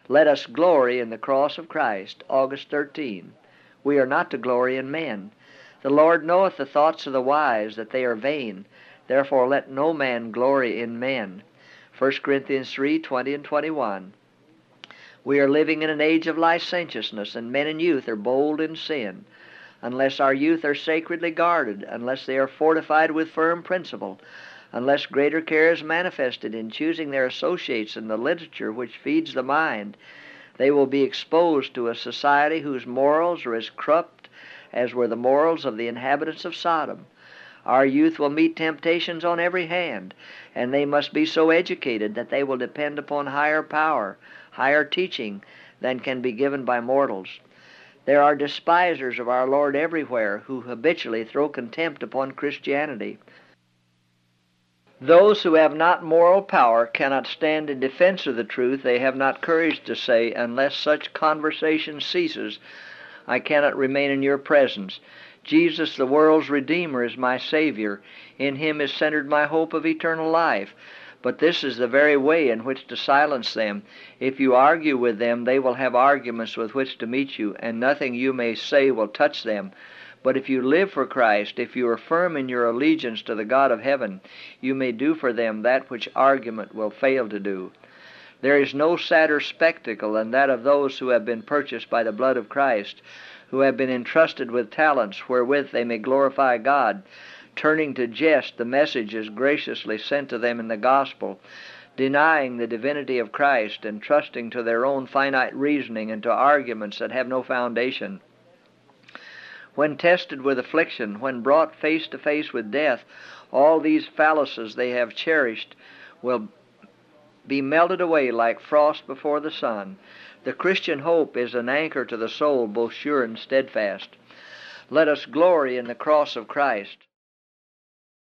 Let us glory in the cross of Christ. August 13. We are not to glory in men. The Lord knoweth the thoughts of the wise, that they are vain. Therefore let no man glory in men. 1 Corinthians 3:20 and 21. We are living in an age of licentiousness, and men and youth are bold in sin. Unless our youth are sacredly guarded, unless they are fortified with firm principle, unless greater care is manifested in choosing their associates in the literature which feeds the mind, they will be exposed to a society whose morals are as corrupt as were the morals of the inhabitants of Sodom. Our youth will meet temptations on every hand, and they must be so educated that they will depend upon higher power, higher teaching than can be given by mortals. There are despisers of our Lord everywhere who habitually throw contempt upon Christianity. Those who have not moral power cannot stand in defense of the truth. They have not courage to say, unless such conversation ceases, I cannot remain in your presence. Jesus, the world's Redeemer, is my Savior. In him is centered my hope of eternal life. But this is the very way in which to silence them. If you argue with them, they will have arguments with which to meet you, and nothing you may say will touch them. But if you live for Christ, if you are firm in your allegiance to the God of heaven, you may do for them that which argument will fail to do. There is no sadder spectacle than that of those who have been purchased by the blood of Christ, who have been entrusted with talents wherewith they may glorify God, turning to jest the messages graciously sent to them in the gospel, denying the divinity of Christ, and trusting to their own finite reasoning and to arguments that have no foundation. When tested with affliction, when brought face to face with death, all these fallacies they have cherished will be melted away like frost before the sun. The Christian hope is an anchor to the soul, both sure and steadfast. Let us glory in the cross of Christ.